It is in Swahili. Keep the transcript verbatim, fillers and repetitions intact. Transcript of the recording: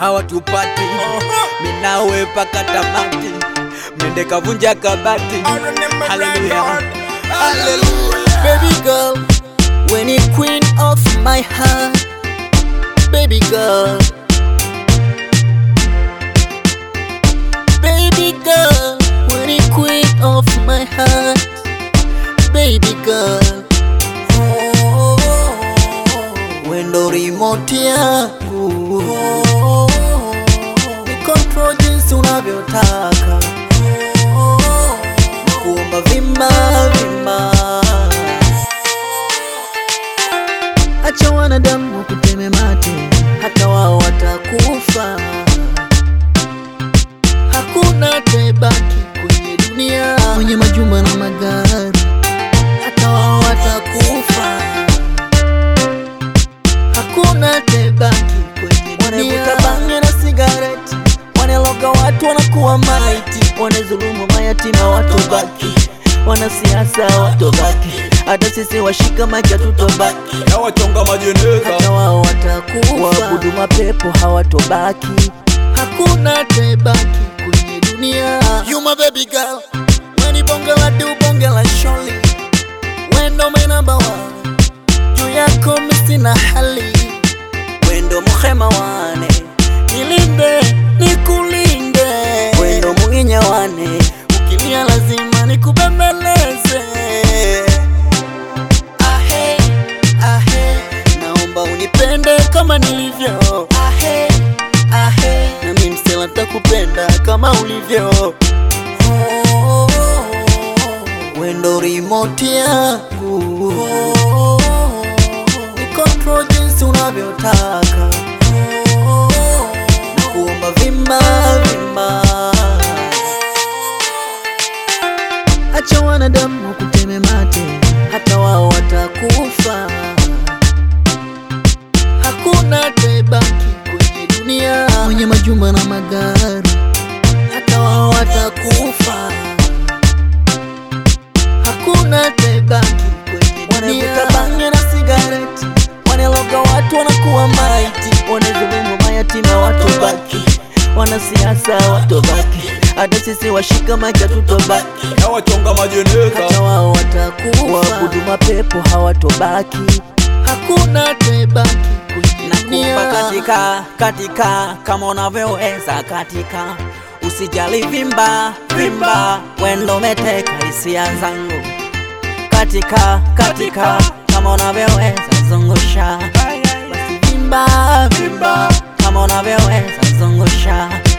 hawatupati. Minawe paka tamati, mende kavunja kabati. Hallelujah, hallelujah. Baby girl, when you queen of my heart. Baby girl, baby girl, when you queen of my heart. Baby girl, oh, wendo remote yangu, oh, ni control jinsi unavyotaka, oh, kuomba vima vima. Acha wanadamu kuteme mate, hata wao watakufa. Hakuna tebaki kwenye dunia mwenye majumba na magari, hata wao watakufa. Hakuna tebaki kwenye dunia. Wanavuta bangi na sigareti, wanaloga watu wanakuwa maiti, wanazulumu mayatima watobaki, wanasiasa watobaki, hata sisi washika maiki tutobaki. Na wachonga majeneza, hata wao watakufa. Waabudu mapepo hawatobaki. Hakuna tebaki kwenye dunia. You my baby girl, weni bonge la du bonge la sholi, wendo my number one, juu yako misina hali. Wendo muhema wane, nilinde nikulinde. Wendo munginya wane, ukilia lazima nikubembeleze. Ahe, ahe, naomba unipende kama nilivyo. Ahe, ahe, na mimi msela nitakupenda kama ulivyo. Oh, wendo remote yangu, oh, ni control jinsi unavyotaka, oh, na kuomba vima vima. Acha wanadamu kuteme mate, hata wao watakufa. Hakuna tebaki kwenye dunia mwenye majumba na magari, hata wao watakufa. Hakuna tebaki kwenye dunia. Wanavuta bangi na sigareti, wanaloga watu wanakuwa maiti, wanazulumu mayatima watobaki, wanasiasa watobaki, hata sisi washika maiki tutobaki. na wachonga majeneza, hata wao watakufa. Waabudu mapepo hawatobaki. Hakuna tebaki kwenye dunia. nakupa katika katika kama unavyoweza katika, usijali vimba vimba, wendo meteka hisia zangu. Katika katika kama unavyoweza zungusha, Basi vimba vimba, kama unavyoweza zungusha.